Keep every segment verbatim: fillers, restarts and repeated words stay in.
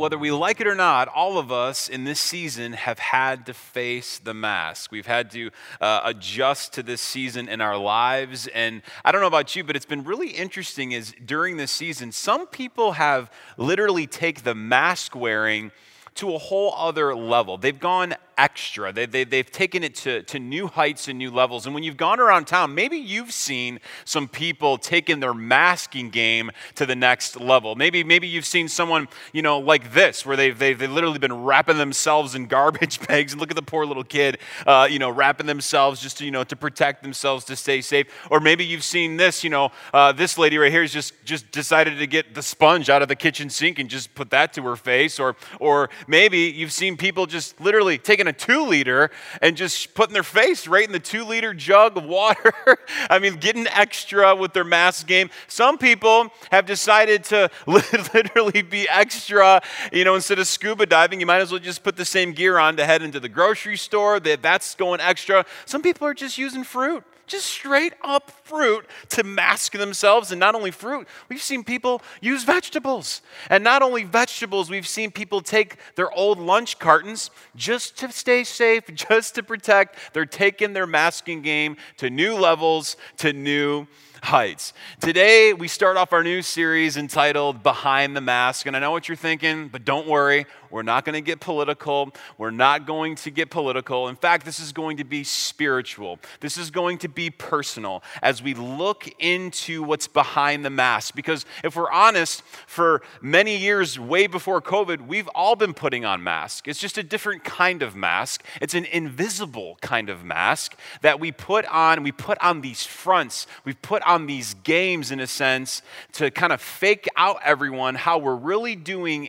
whether we like it or not, all of us in this season have had to face the mask. We've had to uh, adjust to this season in our lives. And I don't know about you, but it's been really interesting is during this season, some people have literally take the mask wearing to a whole other level. They've gone extra. They, they, they've taken it to, to new heights and new levels. And when you've gone around town, maybe you've seen some people taking their masking game to the next level. Maybe maybe you've seen someone, you know, like this, where they've, they've, they've literally been wrapping themselves in garbage bags. And look at the poor little kid, uh, you know, wrapping themselves just to, you know, to protect themselves, to stay safe. Or maybe you've seen this, you know, uh, this lady right here has just, just decided to get the sponge out of the kitchen sink and just put that to her face. Or, or maybe you've seen people just literally taking a two liter and just putting their face right in the two liter jug of water. I mean, getting extra with their mask game. Some people have decided to literally be extra, you know, instead of scuba diving, you might as well just put the same gear on to head into the grocery store. That's going extra. Some people are just using fruit. Just straight up fruit to mask themselves. And not only fruit, we've seen people use vegetables. And not only vegetables, we've seen people take their old lunch cartons just to stay safe, just to protect. They're taking their masking game to new levels, to new heights. Today, we start off our new series entitled Behind the Mask. And I know what you're thinking, but don't worry. We're not going to get political. We're not going to get political. In fact, this is going to be spiritual. This is going to be personal as we look into what's behind the mask. Because if we're honest, for many years, way before COVID, we've all been putting on masks. It's just a different kind of mask. It's an invisible kind of mask that we put on. We put on these fronts. We put on these games, in a sense, to kind of fake out everyone how we're really doing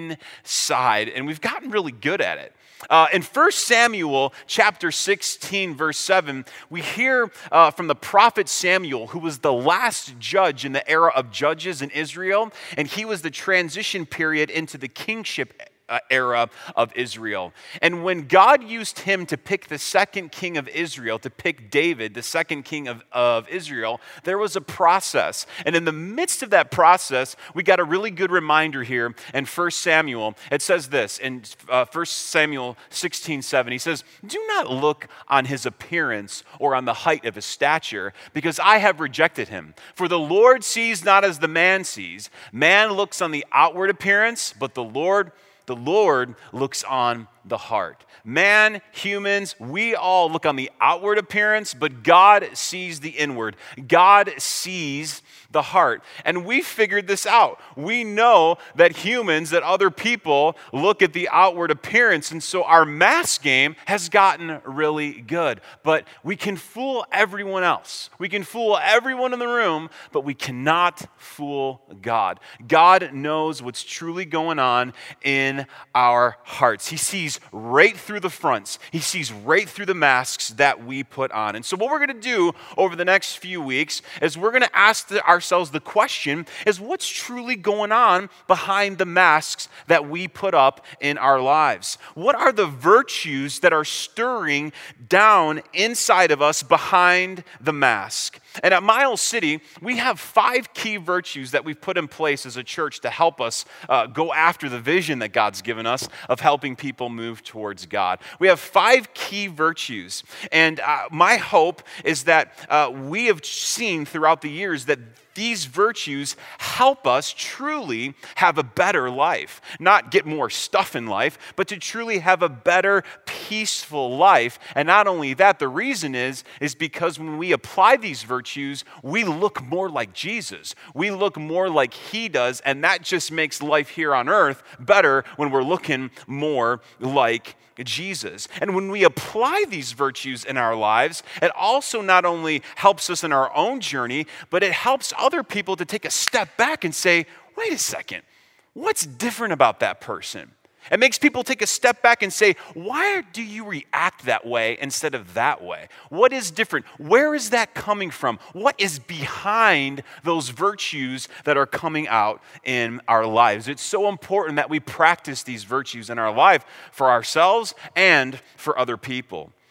inside. And we've gotten really good at it. Uh, in First Samuel chapter sixteen, verse seven, we hear uh, from the prophet Samuel, who was the last judge in the era of judges in Israel, and he was the transition period into the kingship Uh, era of Israel. And when God used him to pick the second king of Israel, to pick David, the second king of, of Israel, there was a process. And in the midst of that process, we got a really good reminder here in First Samuel. It says this in uh, First Samuel sixteen seven. He says, "Do not look on his appearance or on the height of his stature, because I have rejected him. For the Lord sees not as the man sees. Man looks on the outward appearance, but the Lord The Lord looks on the heart." Man, humans, we all look on the outward appearance, but God sees the inward. God sees the heart. And we figured this out. We know that humans, that other people look at the outward appearance, and so our mask game has gotten really good. But we can fool everyone else. We can fool everyone in the room, but we cannot fool God. God knows what's truly going on in our hearts. He sees right through the fronts. He sees right through the masks that we put on. And so what we're going to do over the next few weeks is we're going to ask the, ourselves the question is what's truly going on behind the masks that we put up in our lives? What are the virtues that are stirring down inside of us behind the mask? And at Miles City, we have five key virtues that we've put in place as a church to help us uh, go after the vision that God's given us of helping people move towards God. We have five key virtues. And uh, my hope is that uh, we have seen throughout the years that these virtues help us truly have a better life. Not get more stuff in life, but to truly have a better, peaceful life. And not only that, the reason is, is because when we apply these virtues, we look more like Jesus. We look more like he does, and that just makes life here on earth better when we're looking more like Jesus. And when we apply these virtues in our lives, it also not only helps us in our own journey, but it helps other people to take a step back and say, wait a second, what's different about that person? It makes people take a step back and say, why do you react that way instead of that way? What is different? Where is that coming from? What is behind those virtues that are coming out in our lives? It's so important that we practice these virtues in our life for ourselves and for other people.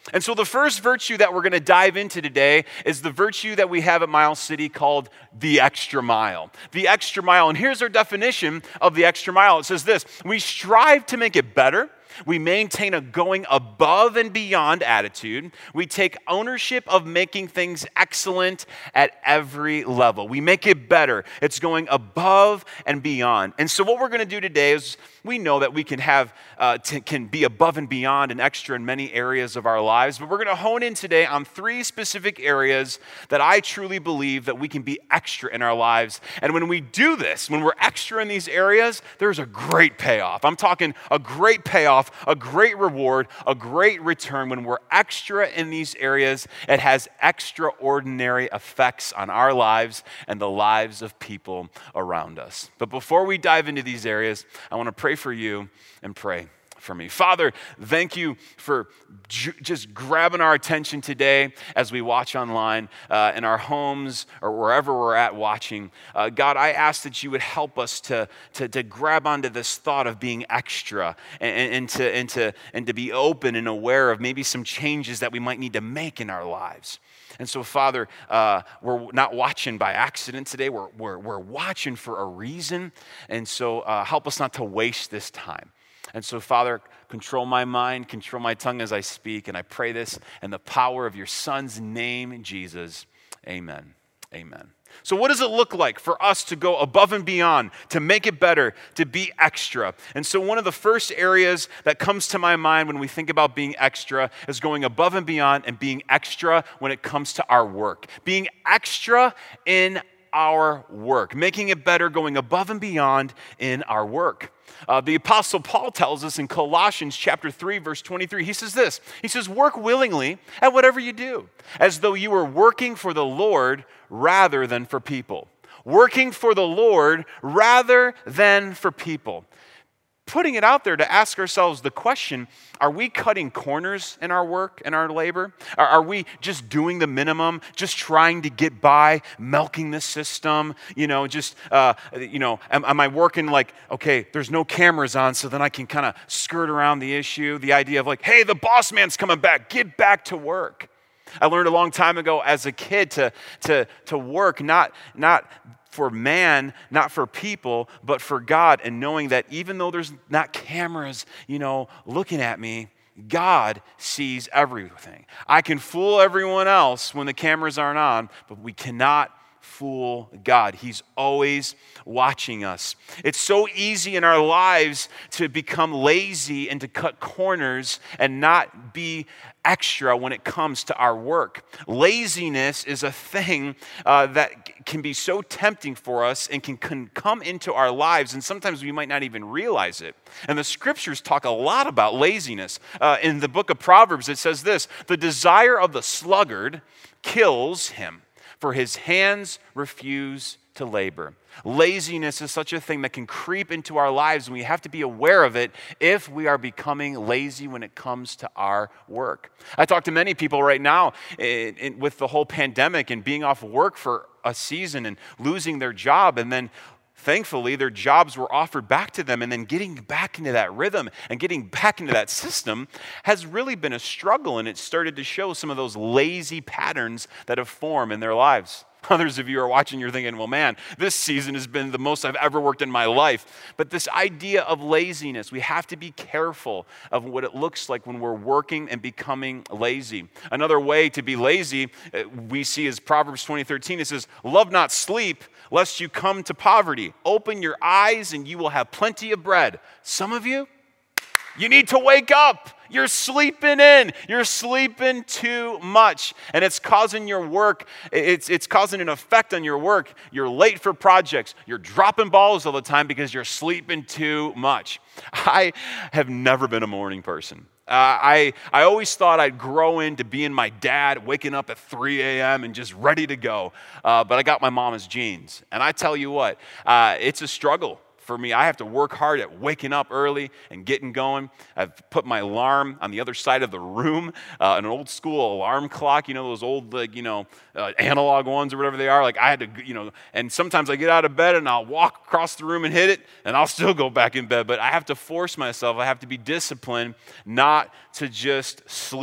And so the first virtue that we're going to dive into today is the virtue that we have at Miles City called the extra mile. The extra mile. And here's our definition of the extra mile. It says this: we strive to make it better. We maintain a going above and beyond attitude. We take ownership of making things excellent at every level. We make it better. It's going above and beyond. And so what we're going to do today is we know that we can have, uh, t- can be above and beyond and extra in many areas of our lives, but we're going to hone in today on three specific areas that I truly believe that we can be extra in our lives. And when we do this, when we're extra in these areas, there's a great payoff. I'm talking a great payoff, a great reward, a great return. When we're extra in these areas, it has extraordinary effects on our lives and the lives of people around us. But before we dive into these areas, I want to pray for you and pray for me. Father, thank you for ju- just grabbing our attention today as we watch online uh, in our homes or wherever we're at watching. Uh, God, I ask that you would help us to, to, to grab onto this thought of being extra and, and, to, and, to, and to be open and aware of maybe some changes that we might need to make in our lives. And so, Father, uh, we're not watching by accident today. We're, we're, we're watching for a reason. And so uh, help us not to waste this time. And so, Father, control my mind, control my tongue as I speak. And I pray this in the power of your Son's name, Jesus. Amen. Amen. So what does it look like for us to go above and beyond, to make it better, to be extra? And so one of the first areas that comes to my mind when we think about being extra is going above and beyond and being extra when it comes to our work. Being extra in our work, making it better, going above and beyond in our work. Uh, the Apostle Paul tells us in Colossians chapter three, verse twenty-three, he says this, he says, work willingly at whatever you do, as though you were working for the Lord rather than for people. Working for the Lord rather than for people. Putting it out there to ask ourselves the question, are we cutting corners in our work and our labor? Are, are we just doing the minimum, just trying to get by, milking the system? You know, just, uh, you know, am, am I working like, okay, there's no cameras on, so then I can kind of skirt around the issue? The idea of like, hey, the boss man's coming back, get back to work. I learned a long time ago as a kid to, to, to work, not, not for man, not for people, but for God, and knowing that even though there's not cameras, you know, looking at me, God sees everything. I can fool everyone else when the cameras aren't on, but we cannot fool God. He's always watching us. It's so easy in our lives to become lazy and to cut corners and not be extra when it comes to our work. Laziness is a thing uh, that can be so tempting for us and can, can come into our lives, and sometimes we might not even realize it. And the scriptures talk a lot about laziness. Uh, in the book of Proverbs, it says this, the desire of the sluggard kills him, for his hands refuse to labor. Laziness is such a thing that can creep into our lives, and we have to be aware of it if we are becoming lazy when it comes to our work. I talk to many people right now in, in, with the whole pandemic and being off work for a season and losing their job, and then thankfully their jobs were offered back to them, and then getting back into that rhythm and getting back into that system has really been a struggle, and it started to show some of those lazy patterns that have formed in their lives. Others of you are watching, you're thinking, well, man, this season has been the most I've ever worked in my life. But this idea of laziness, we have to be careful of what it looks like when we're working and becoming lazy. Another way to be lazy, we see is Proverbs twenty thirteen. It says, love not sleep, lest you come to poverty. Open your eyes and you will have plenty of bread. Some of you, you need to wake up. You're sleeping in. You're sleeping too much. And it's causing your work, it's, it's causing an effect on your work. You're late for projects. You're dropping balls all the time because you're sleeping too much. I have never been a morning person. Uh, I, I always thought I'd grow into being my dad, waking up at three a.m. and just ready to go. Uh, but I got my mama's genes. And I tell you what, uh, it's a struggle. For me, I have to work hard at waking up early and getting going. I've put my alarm on the other side of the room, uh, an old school alarm clock, you know, those old, like, you know, uh, analog ones or whatever they are. Like I had to, you know, and sometimes I get out of bed and I'll walk across the room and hit it and I'll still go back in bed. But I have to force myself, I have to be disciplined not to just sleep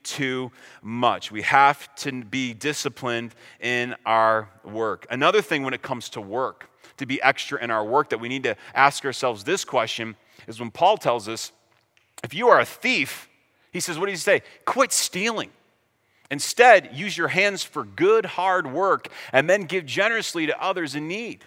too much. We have to be disciplined in our work. Another thing when it comes to work, to be extra in our work, that we need to ask ourselves this question is when Paul tells us, if you are a thief, he says, what does he say? Quit stealing. Instead, use your hands for good, hard work, and then give generously to others in need.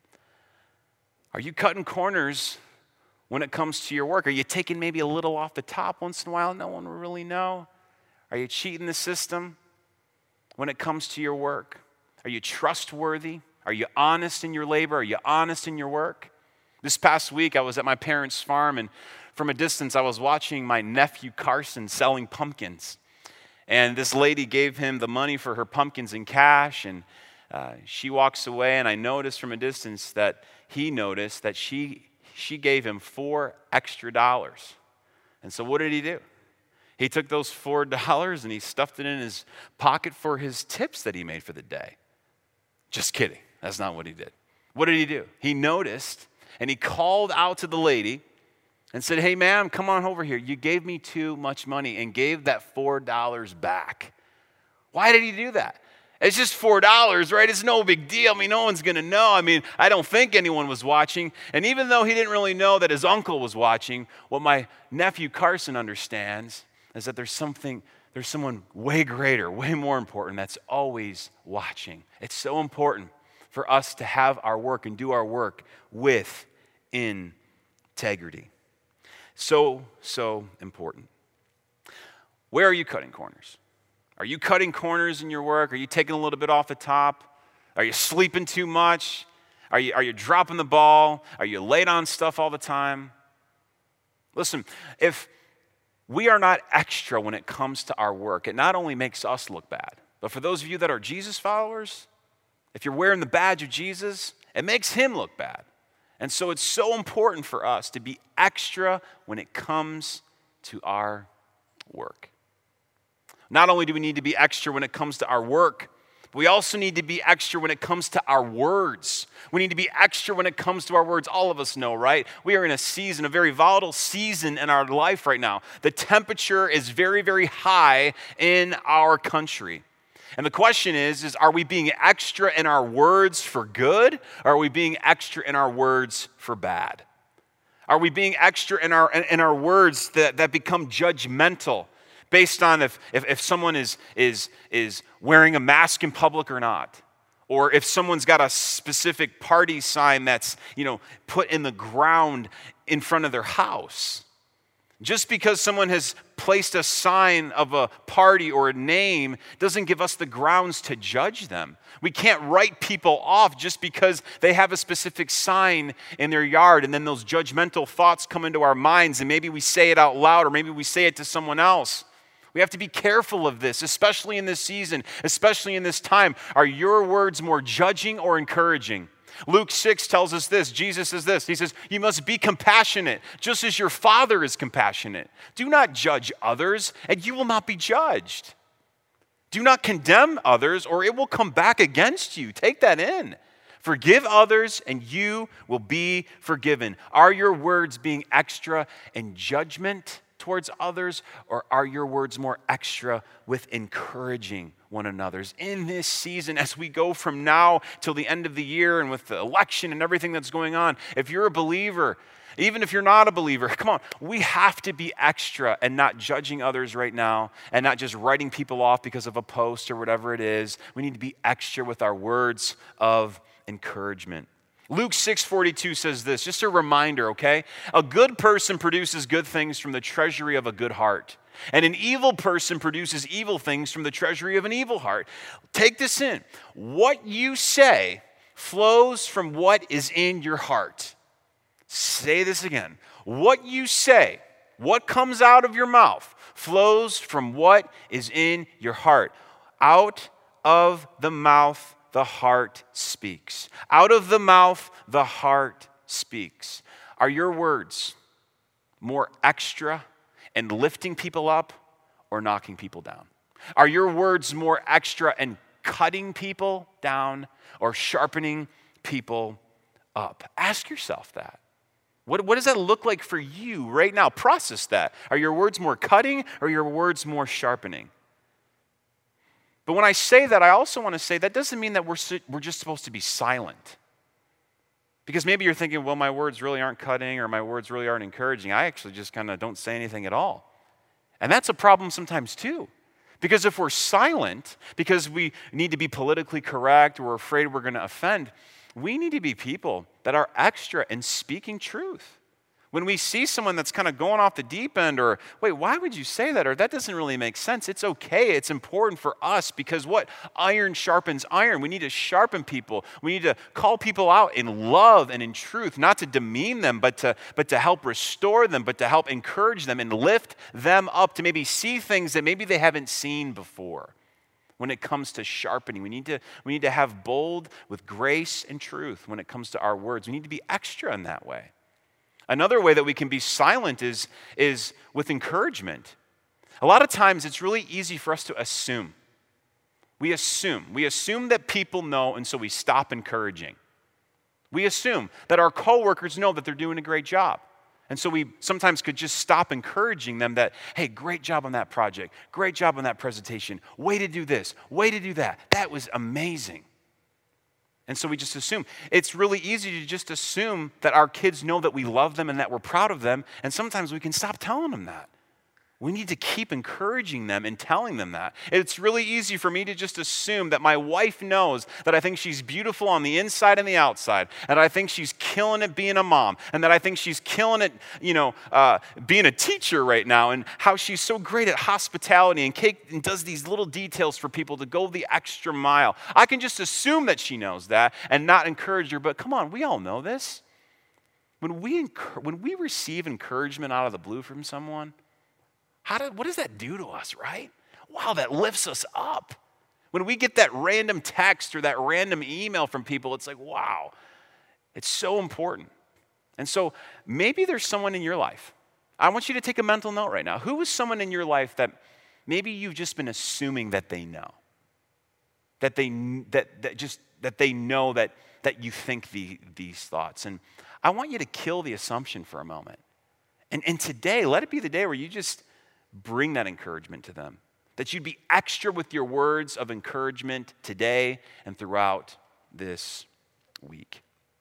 Are you cutting corners when it comes to your work? Are you taking maybe a little off the top once in a while? No one will really know. Are you cheating the system when it comes to your work? Are you trustworthy? Are you honest in your labor? Are you honest in your work? This past week, I was at my parents' farm, and from a distance, I was watching my nephew Carson selling pumpkins. And this lady gave him the money for her pumpkins in cash, and uh, she walks away, and I noticed from a distance that he noticed that she she gave him four extra dollars. And so what did he do? He took those four dollars and he stuffed it in his pocket for his tips that he made for the day. Just kidding. That's not what he did. What did he do? He noticed, and he called out to the lady and said, hey, ma'am, come on over here. You gave me too much money, and gave that four dollars back. Why did he do that? It's just four dollars, right? It's no big deal. I mean, no one's going to know. I mean, I don't think anyone was watching. And even though he didn't really know that his uncle was watching, what my nephew Carson understands is that there's something, there's someone way greater, way more important that's always watching. It's so important for us to have our work and do our work with integrity. So, so important. Where are you cutting corners? Are you cutting corners in your work? Are you taking a little bit off the top? Are you sleeping too much? Are you, are you dropping the ball? Are you late on stuff all the time? Listen, if we are not extra when it comes to our work, it not only makes us look bad, but for those of you that are Jesus followers, if you're wearing the badge of Jesus, it makes him look bad. And so it's so important for us to be extra when it comes to our work. Not only do we need to be extra when it comes to our work, but we also need to be extra when it comes to our words. We need to be extra when it comes to our words. All of us know, right? We are in a season, a very volatile season in our life right now. The temperature is very, very high in our country. And the question is, is are we being extra in our words for good, or are we being extra in our words for bad? Are we being extra in our in our words that, that become judgmental based on if, if, if someone is, is, is wearing a mask in public or not? Or if someone's got a specific party sign that's, you know, put in the ground in front of their house? Just because someone has placed a sign of a party or a name doesn't give us the grounds to judge them. We can't write people off just because they have a specific sign in their yard, and then those judgmental thoughts come into our minds, and maybe we say it out loud, or maybe we say it to someone else. We have to be careful of this, especially in this season, especially in this time. Are your words more judging or encouraging? Luke six tells us this. Jesus says this. He says, you must be compassionate, just as your Father is compassionate. Do not judge others, and you will not be judged. Do not condemn others, or it will come back against you. Take that in. Forgive others, and you will be forgiven. Are your words being extra in judgment towards others, or are your words more extra with encouraging one another's in this season as we go from now till the end of the year and with the election and everything that's going on? If you're a believer, even if you're not a believer, come on, we have to be extra and not judging others right now and not just writing people off because of a post or whatever it is. We need to be extra with our words of encouragement. Luke six forty-two says this, just a reminder, okay? A good person produces good things from the treasury of a good heart, and an evil person produces evil things from the treasury of an evil heart. Take this in. What you say flows from what is in your heart. Say this again. What you say, what comes out of your mouth, flows from what is in your heart. Out of the mouth the heart speaks. Out of the mouth, the heart speaks. Are your words more extra and lifting people up or knocking people down? Are your words more extra and cutting people down or sharpening people up? Ask yourself that. What, what does that look like for you right now? Process that. Are your words more cutting or are your words more sharpening? But when I say that, I also want to say that doesn't mean that we're, we're just supposed to be silent. Because maybe you're thinking, well, my words really aren't cutting or my words really aren't encouraging. I actually just kind of don't say anything at all. And that's a problem sometimes too. Because if we're silent, because we need to be politically correct or we're afraid we're going to offend, we need to be people that are extra in speaking truth. When we see someone that's kind of going off the deep end or, wait, why would you say that? Or that doesn't really make sense. It's okay. It's important for us because what? Iron sharpens iron. We need to sharpen people. We need to call people out in love and in truth, not to demean them, but to, but to help restore them, but to help encourage them and lift them up to maybe see things that maybe they haven't seen before. When it comes to sharpening, we need to, we need to have bold with grace and truth when it comes to our words. We need to be extra in that way. Another way that we can be silent is, is with encouragement. A lot of times it's really easy for us to assume. We assume. We assume that people know, and so we stop encouraging. We assume that our coworkers know that they're doing a great job. And so we sometimes could just stop encouraging them that, hey, great job on that project. Great job on that presentation. Way to do this. Way to do that. That was amazing. And so we just assume. It's really easy to just assume that our kids know that we love them and that we're proud of them, and sometimes we can stop telling them that. We need to keep encouraging them and telling them that. It's really easy for me to just assume that my wife knows that I think she's beautiful on the inside and the outside, and I think she's killing it being a mom, and that I think she's killing it, you know, uh, being a teacher right now, and how she's so great at hospitality and, cake, and does these little details for people to go the extra mile. I can just assume that she knows that and not encourage her, but come on, we all know this. When we, when we receive encouragement out of the blue from someone, How did, what does that do to us, right? Wow, that lifts us up. When we get that random text or that random email from people, it's like, wow, it's so important. And so maybe there's someone in your life. I want you to take a mental note right now. Who is someone in your life that maybe you've just been assuming that they know? That they that, that just that they know that, that you think the, these thoughts. And I want you to kill the assumption for a moment. And, and today, let it be the day where you just bring that encouragement to them. That you'd be extra with your words of encouragement today and throughout this week.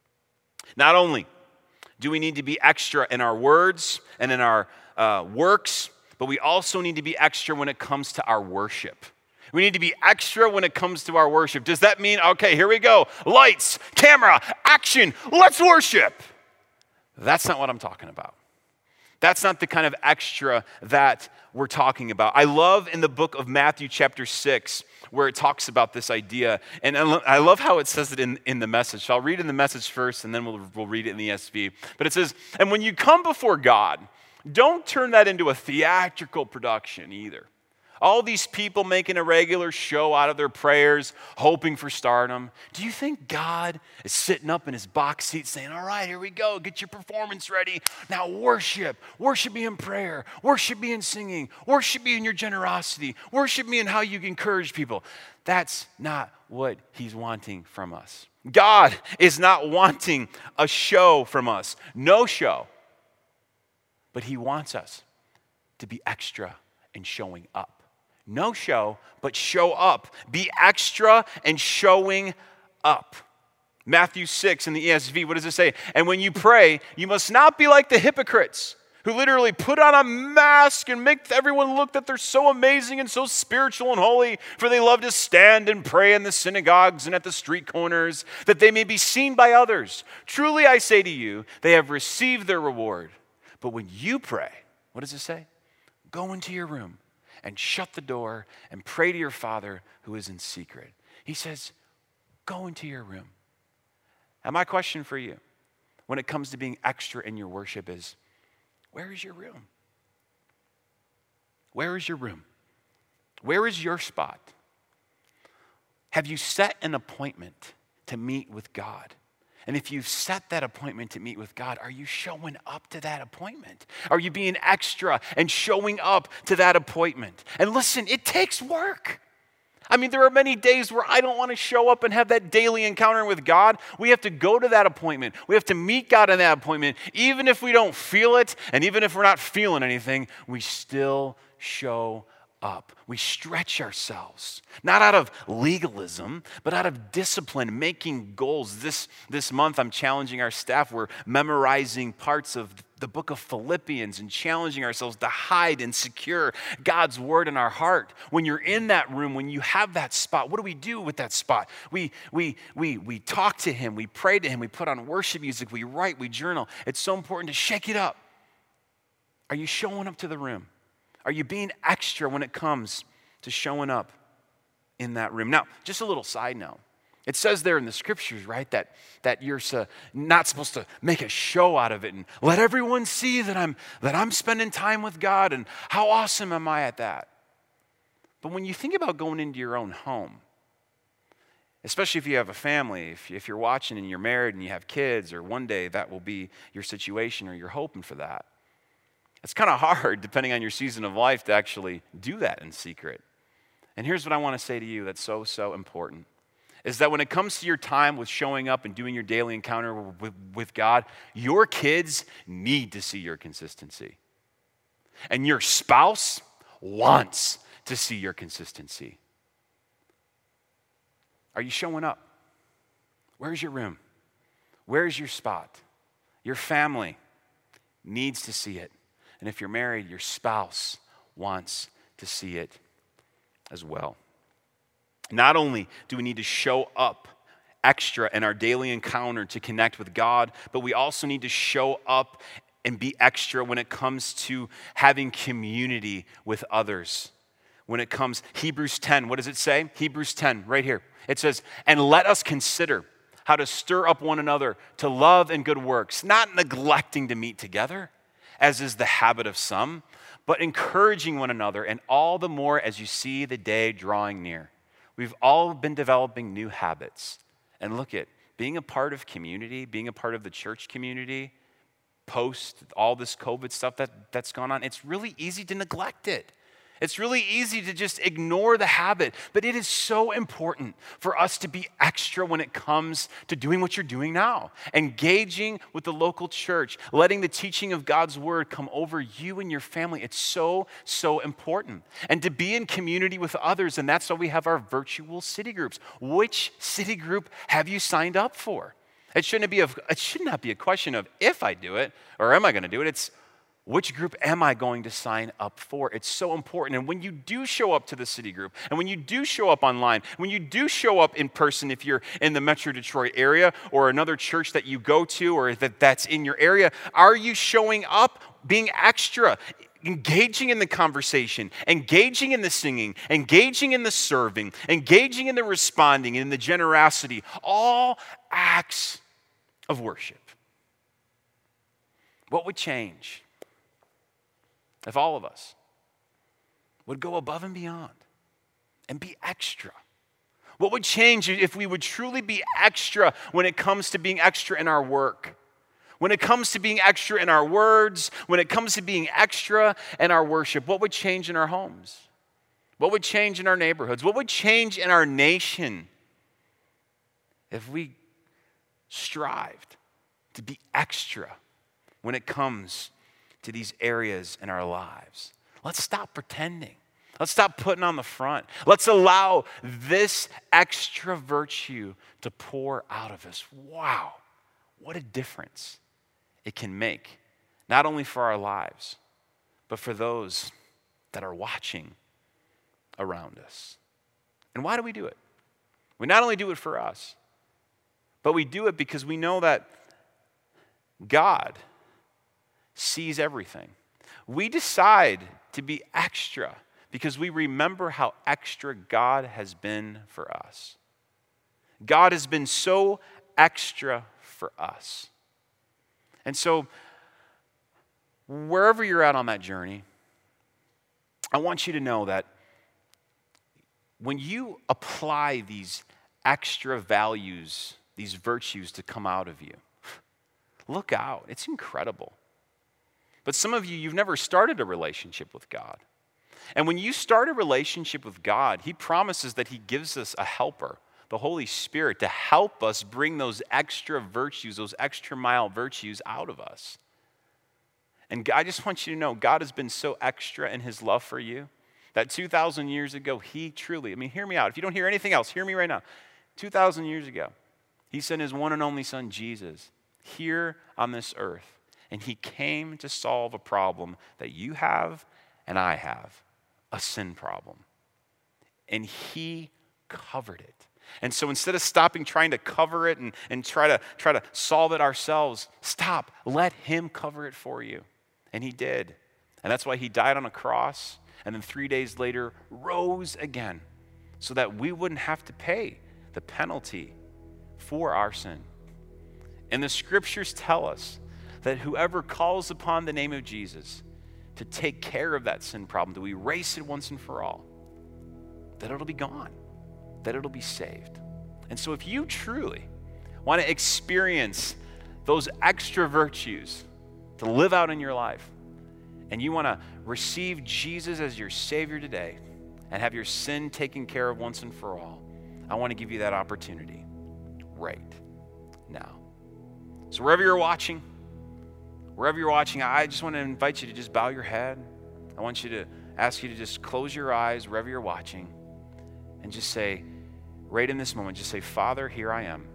Not only do we need to be extra in our words and in our uh, works, but we also need to be extra when it comes to our worship. We need to be extra when it comes to our worship. Does that mean, okay, here we go, lights, camera, action, let's worship? That's not what I'm talking about. That's not the kind of extra that we're talking about. I love in the book of Matthew chapter six where it talks about this idea. And I love how it says it in, in the Message. So I'll read in the Message first and then we'll, we'll read it in the E S V. But it says, and when you come before God, don't turn that into a theatrical production either. All these people making a regular show out of their prayers, hoping for stardom. Do you think God is sitting up in his box seat saying, all right, here we go, get your performance ready. Now worship. Worship me in prayer. Worship me in singing. Worship me in your generosity. Worship me in how you encourage people. That's not what he's wanting from us. God is not wanting a show from us. No show. But he wants us to be extra in showing up. No show, but show up. Be extra and showing up. Matthew six in the E S V, what does it say? And when you pray, you must not be like the hypocrites who literally put on a mask and make everyone look that they're so amazing and so spiritual and holy, for they love to stand and pray in the synagogues and at the street corners, that they may be seen by others. Truly I say to you, they have received their reward. But when you pray, what does it say? Go into your room and shut the door and pray to your Father who is in secret. He says, go into your room. And my question for you, when it comes to being extra in your worship is, where is your room? Where is your room? Where is your spot? Have you set an appointment to meet with God? And if you've set that appointment to meet with God, are you showing up to that appointment? Are you being extra and showing up to that appointment? And listen, it takes work. I mean, there are many days where I don't want to show up and have that daily encounter with God. We have to go to that appointment. We have to meet God in that appointment. Even if we don't feel it, and even if we're not feeling anything, we still show up. We stretch ourselves, not out of legalism, but out of discipline, making goals. This, this month, I'm challenging our staff. We're memorizing parts of the book of Philippians and challenging ourselves to hide and secure God's word in our heart. When you're in that room, when you have that spot, what do we do with that spot? We, we, we, we talk to him, we pray to him, we put on worship music, we write, we journal. It's so important to shake it up. Are you showing up to the room? Are you being extra when it comes to showing up in that room? Now, just a little side note. It says there in the scriptures, right, that, that you're so not supposed to make a show out of it and let everyone see that I'm, that I'm spending time with God and how awesome am I at that. But when you think about going into your own home, especially if you have a family, if, if you're watching and you're married and you have kids, or one day that will be your situation or you're hoping for that, it's kind of hard, depending on your season of life, to actually do that in secret. And here's what I want to say to you that's so, so important, is that when it comes to your time with showing up and doing your daily encounter with, with God, your kids need to see your consistency. And your spouse wants to see your consistency. Are you showing up? Where's your room? Where's your spot? Your family needs to see it. And if you're married, your spouse wants to see it as well. Not only do we need to show up extra in our daily encounter to connect with God, but we also need to show up and be extra when it comes to having community with others. When it comes, Hebrews ten, what does it say? Hebrews ten, right here. It says, and let us consider how to stir up one another to love and good works, not neglecting to meet together, as is the habit of some, but encouraging one another, and all the more as you see the day drawing near. We've all been developing new habits. And look at being a part of community, being a part of the church community, post all this COVID stuff that, that's gone on, it's really easy to neglect it. It's really easy to just ignore the habit, but it is so important for us to be extra when it comes to doing what you're doing now, engaging with the local church, letting the teaching of God's word come over you and your family. It's so, so important. And to be in community with others, and that's why we have our virtual city groups. Which city group have you signed up for? It shouldn't be a, it should not be a question of if I do it or am I going to do it. It's which group am I going to sign up for? It's so important. And when you do show up to the city group, and when you do show up online, when you do show up in person, if you're in the Metro Detroit area or another church that you go to or that that's in your area, are you showing up being extra, engaging in the conversation, engaging in the singing, engaging in the serving, engaging in the responding, in the generosity, all acts of worship? What would change if all of us would go above and beyond and be extra? What would change if we would truly be extra when it comes to being extra in our work? When it comes to being extra in our words? When it comes to being extra in our worship? What would change in our homes? What would change in our neighborhoods? What would change in our nation if we strived to be extra when it comes to these areas in our lives? Let's stop pretending. Let's stop putting on the front. Let's allow this extra virtue to pour out of us. Wow, what a difference it can make, not only for our lives, but for those that are watching around us. And why do we do it? We not only do it for us, but we do it because we know that God sees everything. We decide to be extra because we remember how extra God has been for us. God has been so extra for us. And so, wherever you're at on that journey, I want you to know that when you apply these extra values, these virtues to come out of you, look out. It's incredible. But some of you, you've never started a relationship with God. And when you start a relationship with God, he promises that he gives us a helper, the Holy Spirit, to help us bring those extra virtues, those extra mile virtues out of us. And I just want you to know, God has been so extra in his love for you that two thousand years ago, he truly, I mean, hear me out. If you don't hear anything else, hear me right now. two thousand years ago, he sent his one and only son, Jesus, here on this earth. And he came to solve a problem that you have and I have, a sin problem. And he covered it. And so instead of stopping trying to cover it and, and try to try to solve it ourselves, stop. Let him cover it for you. And he did. And that's why he died on a cross and then three days later rose again so that we wouldn't have to pay the penalty for our sin. And the scriptures tell us that whoever calls upon the name of Jesus to take care of that sin problem, to erase it once and for all, that it'll be gone, that it'll be saved. And so if you truly want to experience those extra virtues to live out in your life, and you want to receive Jesus as your Savior today and have your sin taken care of once and for all, I want to give you that opportunity right now. So wherever you're watching, wherever you're watching, I just want to invite you to just bow your head. I want you to ask you to just close your eyes wherever you're watching and just say, right in this moment, just say, Father, here I am.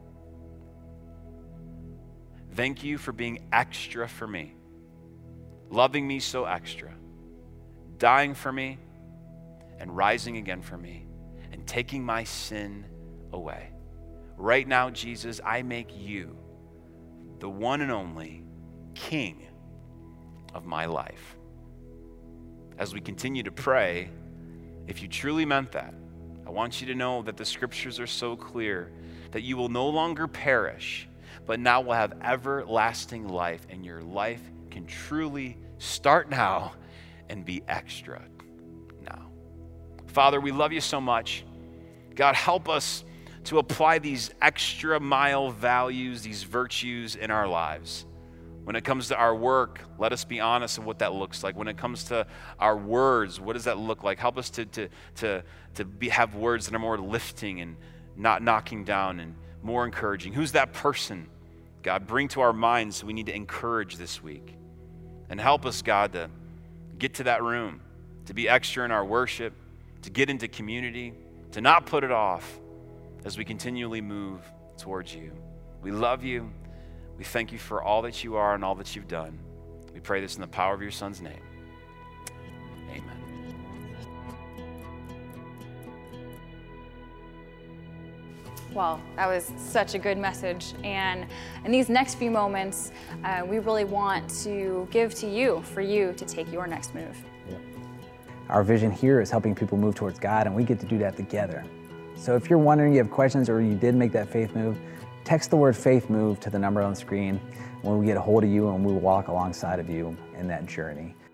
Thank you for being extra for me, loving me so extra, dying for me and rising again for me and taking my sin away. Right now, Jesus, I make you the one and only King of my life. As we continue to pray, if you truly meant that, I want you to know that the scriptures are so clear that you will no longer perish, but now will have everlasting life, and your life can truly start now and be extra now. Father, we love you so much. God, help us to apply these extra mile values, these virtues in our lives. When it comes to our work, let us be honest of what that looks like. When it comes to our words, what does that look like? Help us to, to, to, to be, have words that are more lifting and not knocking down and more encouraging. Who's that person, God? Bring to our minds we need to encourage this week. And help us, God, to get to that room, to be extra in our worship, to get into community, to not put it off as we continually move towards you. We love you. We thank you for all that you are and all that you've done. We pray this in the power of your Son's name. Amen. Well, that was such a good message. And in these next few moments, uh, we really want to give to you, for you to take your next move. Yep. Our vision here is helping people move towards God, and we get to do that together. So if you're wondering, you have questions, or you did make that faith move, text the word faith move to the number on the screen when we get a hold of you, and we will walk alongside of you in that journey.